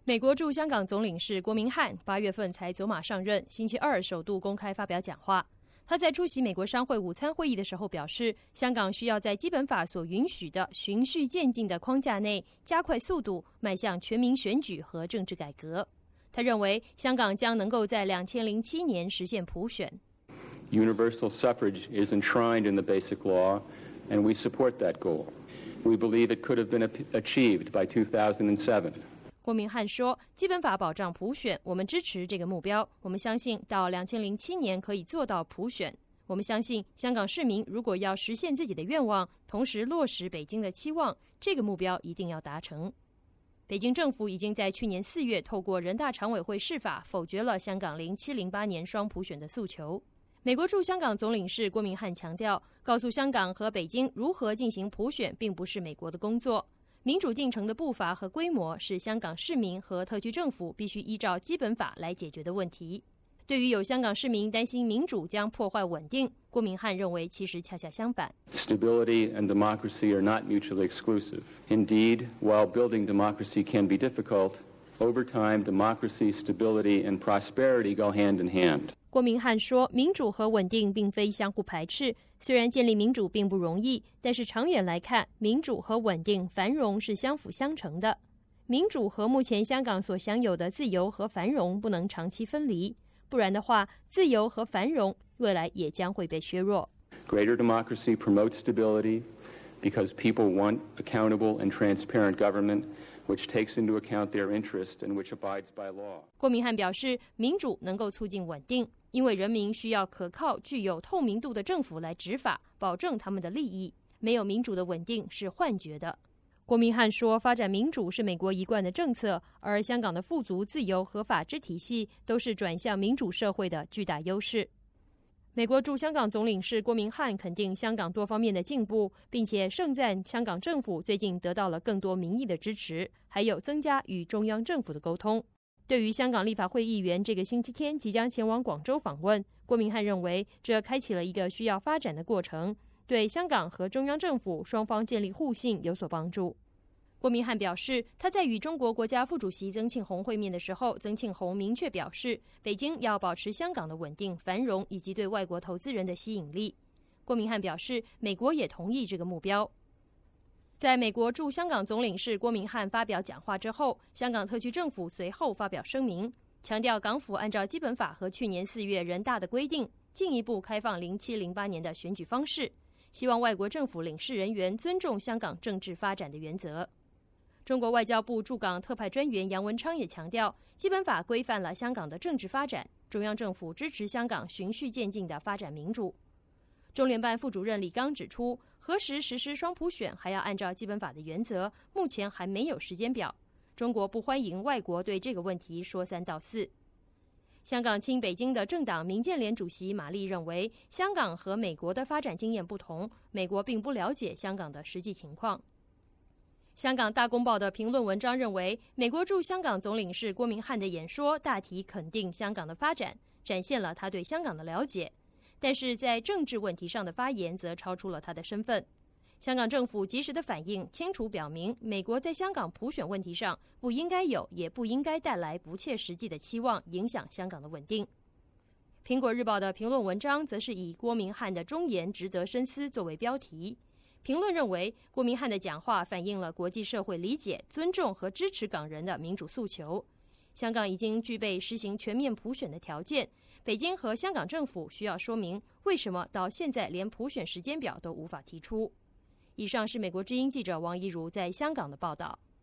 美国驻香港总领事郭明翰8月份才走马上任，星期二首度公开发表讲话。他在出席美国商会午餐会议的时候表示，香港需要在基本法所允许的循序渐进的框架内加快速度，迈向全民选举和政治改革。他认为，香港将能够在2007年实现普选。 Universal suffrage is enshrined in the Basic Law, and we support that goal. We believe it could have been achieved by 2007. 郭明翰说，基本法保障普选，我们支持这个目标。我们相信到2007年可以做到普选。我们相信香港市民如果要实现自己的愿望，同时落实北京的期望，这个目标一定要达成。北京政府已经在去年4月透过人大常委会释法否决了香港07-08年双普选的诉求。美国驻香港总领事郭明翰强调，告诉香港和北京如何进行普选并不是美国的工作。民主进程的步伐和规模是香港市民和特区政府必须依照基本法来解决的问题。对于有香港市民担心民主将破坏稳定，郭明翰认为其实恰恰相反。 Stability and democracy are not mutually exclusive. Indeed, while building democracy can be difficult, over time, democracy, stability, and prosperity go hand in hand. 郭明翰说，民主和稳定并非相互排斥。虽然建立民主并不容易，但是长远来看，民主和稳定、繁荣是相辅相成的。民主和目前香港所享有的自由和繁荣不能长期分离，不然的话，自由和繁荣未来也将会被削弱。 Greater democracy promotes stability because people want accountable and transparent government, which takes into account their interest and which abides by law. 郭明翰表示，民主能够促进稳定，因为人民需要可靠、具有透明度的政府来执法，保证他们的利益。没有民主的稳定是幻觉的。郭明翰说，发展民主是美国一贯的政策，而香港的富足、自由和法治体系都是转向民主社会的巨大优势。美国驻香港总领事郭明翰肯定香港多方面的进步，并且盛赞香港政府最近得到了更多民意的支持，还有增加与中央政府的沟通。对于香港立法会议员这个星期天即将前往广州访问，郭明翰认为这开启了一个需要发展的过程，对香港和中央政府双方建立互信有所帮助。郭明翰表示，他在与中国国家副主席曾庆红会面的时候，曾庆红明确表示，北京要保持香港的稳定、繁荣以及对外国投资人的吸引力。郭明翰表示，美国也同意这个目标。在美国驻香港总领事郭明翰发表讲话之后，香港特区政府随后发表声明，强调港府按照基本法和去年4月人大的规定，进一步开放07-08年的选举方式，希望外国政府领事人员尊重香港政治发展的原则。中国外交部驻港特派专员杨文昌也强调，基本法规范了香港的政治发展，中央政府支持香港循序渐进地发展民主。中联办副主任李刚指出，何时实施双普选还要按照基本法的原则，目前还没有时间表。中国不欢迎外国对这个问题说三道四。香港亲北京的政党民建联主席马丽认为，香港和美国的发展经验不同，美国并不了解香港的实际情况。香港大公报的评论文章认为，美国驻香港总领事郭明翰的演说大体肯定香港的发展，展现了他对香港的了解，但是在政治问题上的发言则超出了他的身份。香港政府及时的反应，清楚表明美国在香港普选问题上不应该有，也不应该带来不切实际的期望，影响香港的稳定。苹果日报的评论文章则是以郭明翰的忠言值得深思作为标题。评论认为，郭明翰的讲话反映了国际社会理解、尊重和支持港人的民主诉求。香港已经具备实行全面普选的条件，北京和香港政府需要说明为什么到现在连普选时间表都无法提出。以上是美国之音记者王怡如在香港的报道。